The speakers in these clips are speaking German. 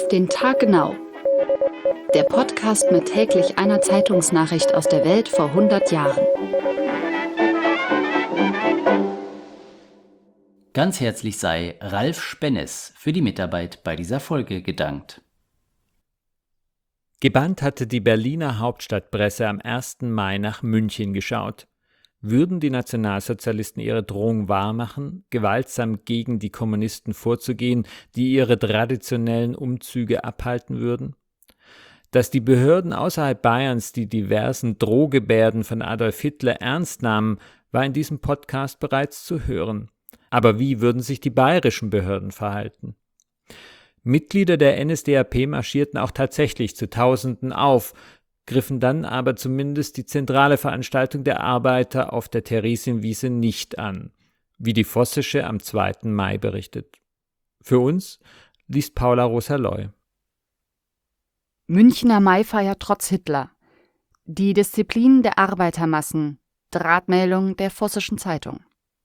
den Tag genau. Der Podcast mit täglich einer Zeitungsnachricht aus der Welt vor 100 Jahren. Ganz herzlich sei Ralf Spennes für die Mitarbeit bei dieser Folge gedankt. Gebannt hatte die Berliner Hauptstadtpresse am 1. Mai nach München geschaut. Würden die Nationalsozialisten ihre Drohung wahrmachen, gewaltsam gegen die Kommunisten vorzugehen, die ihre traditionellen Umzüge abhalten würden? Dass die Behörden außerhalb Bayerns die diversen Drohgebärden von Adolf Hitler ernst nahmen, war in diesem Podcast bereits zu hören. Aber wie würden sich die bayerischen Behörden verhalten? Mitglieder der NSDAP marschierten auch tatsächlich zu Tausenden auf, griffen dann aber zumindest die zentrale Veranstaltung der Arbeiter auf der Theresienwiese nicht an, wie die Vossische am 2. Mai berichtet. Für uns liest Paula Rosa-Loy. Münchner Maifeier trotz Hitler. Die Disziplin der Arbeitermassen. Drahtmeldung der Vossischen Zeitung.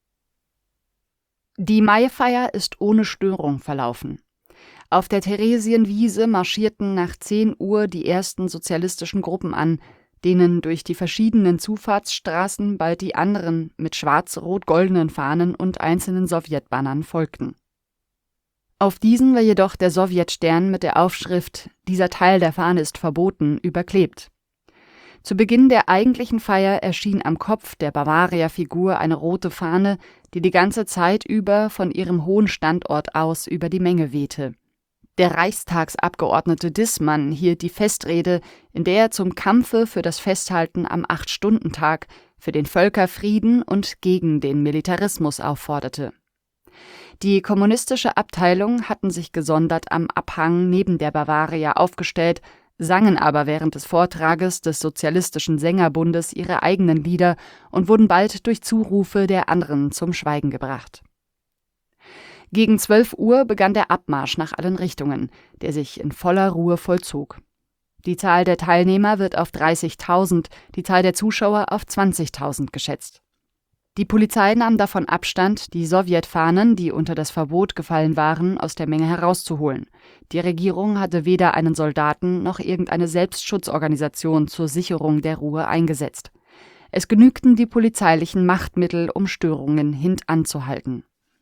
Die Maifeier ist ohne Störung verlaufen. Auf der Theresienwiese marschierten nach 10 Uhr die ersten sozialistischen Gruppen an, denen durch die verschiedenen Zufahrtsstraßen bald die anderen mit schwarz-rot-goldenen Fahnen und einzelnen Sowjetbannern folgten. Auf diesen war jedoch der Sowjetstern mit der Aufschrift »Dieser Teil der Fahne ist verboten« überklebt. Zu Beginn der eigentlichen Feier erschien am Kopf der Bavaria-Figur eine rote Fahne, die die ganze Zeit über von ihrem hohen Standort aus über die Menge wehte. Der Reichstagsabgeordnete Dissmann hielt die Festrede, in der er zum Kampfe für das Festhalten am 8-Stunden-Tag, für den Völkerfrieden und gegen den Militarismus aufforderte. Die kommunistische Abteilung hatten sich gesondert am Abhang neben der Bavaria aufgestellt, sangen aber während des Vortrages des Sozialistischen Sängerbundes ihre eigenen Lieder und wurden bald durch Zurufe der anderen zum Schweigen gebracht. Gegen 12 Uhr begann der Abmarsch nach allen Richtungen, der sich in voller Ruhe vollzog. Die Zahl der Teilnehmer wird auf 30.000, die Zahl der Zuschauer auf 20.000 geschätzt. Die Polizei nahm davon Abstand, die Sowjetfahnen, die unter das Verbot gefallen waren, aus der Menge herauszuholen. Die Regierung hatte weder einen Soldaten noch irgendeine Selbstschutzorganisation zur Sicherung der Ruhe eingesetzt. Es genügten die polizeilichen Machtmittel, um Störungen hintanzuhalten.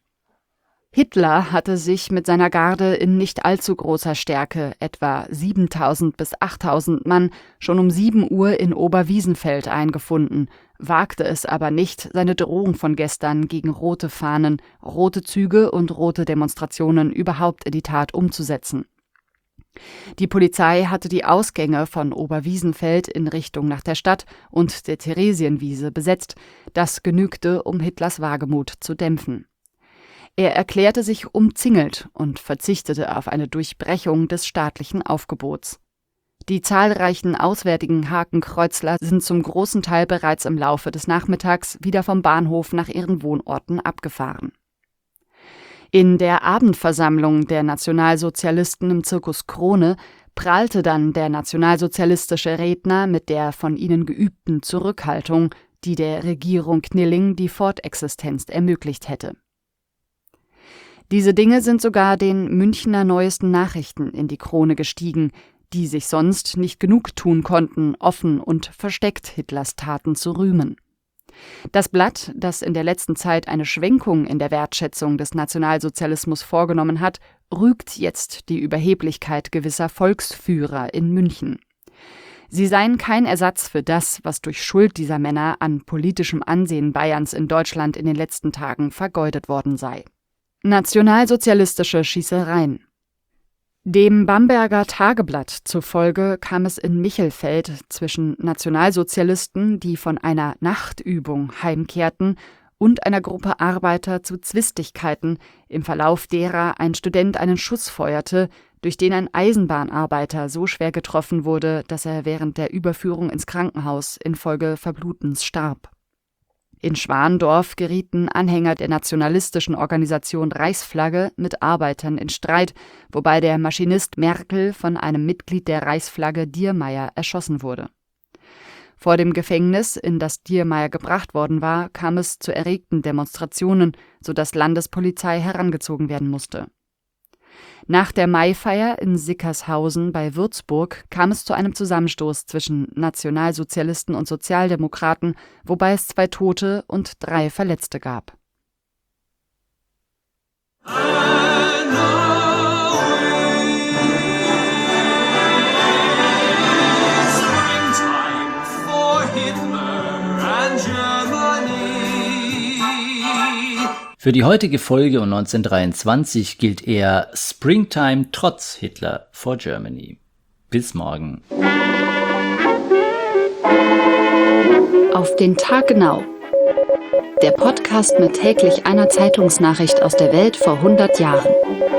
Hitler hatte sich mit seiner Garde in nicht allzu großer Stärke, etwa 7.000 bis 8.000 Mann, schon um 7 Uhr in Oberwiesenfeld eingefunden, wagte es aber nicht, seine Drohung von gestern gegen rote Fahnen, rote Züge und rote Demonstrationen überhaupt in die Tat umzusetzen. Die Polizei hatte die Ausgänge von Oberwiesenfeld in Richtung nach der Stadt und der Theresienwiese besetzt. Das genügte, um Hitlers Wagemut zu dämpfen. Er erklärte sich umzingelt und verzichtete auf eine Durchbrechung des staatlichen Aufgebots. Die zahlreichen auswärtigen Hakenkreuzler sind zum großen Teil bereits im Laufe des Nachmittags wieder vom Bahnhof nach ihren Wohnorten abgefahren. In der Abendversammlung der Nationalsozialisten im Circus Krone prahlte dann der nationalsozialistische Redner mit der von ihnen geübten Zurückhaltung, die der Regierung Knilling die Fortexistenz ermöglicht hätte. Diese Dinge sind sogar den Münchner Neuesten Nachrichten in die Krone gestiegen, die sich sonst nicht genug tun konnten, offen und versteckt Hitlers Taten zu rühmen. Das Blatt, das in der letzten Zeit eine Schwenkung in der Wertschätzung des Nationalsozialismus vorgenommen hat, rügt jetzt die Überheblichkeit gewisser Volksführer in München. Sie seien kein Ersatz für das, was durch Schuld dieser Männer an politischem Ansehen Bayerns in Deutschland in den letzten Tagen vergeudet worden sei. Nationalsozialistische Schießereien. Dem Bamberger Tageblatt zufolge kam es in Michelfeld zwischen Nationalsozialisten, die von einer Nachtübung heimkehrten, und einer Gruppe Arbeiter zu Zwistigkeiten, im Verlauf derer ein Student einen Schuss feuerte, durch den ein Eisenbahnarbeiter so schwer getroffen wurde, dass er während der Überführung ins Krankenhaus infolge Verblutens starb. In Schwandorf gerieten Anhänger der nationalistischen Organisation Reichsflagge mit Arbeitern in Streit, wobei der Maschinist Merkel von einem Mitglied der Reichsflagge Diermeier erschossen wurde. Vor dem Gefängnis, in das Diermeier gebracht worden war, kam es zu erregten Demonstrationen, sodass Landespolizei herangezogen werden musste. Nach der Maifeier in Sickershausen bei Würzburg kam es zu einem Zusammenstoß zwischen Nationalsozialisten und Sozialdemokraten, wobei es 2 Tote und 3 Verletzte gab. Für die heutige Folge und 1923 gilt er Springtime trotz Hitler for Germany. Bis morgen. Auf den Tag genau. Der Podcast mit täglich einer Zeitungsnachricht aus der Welt vor 100 Jahren.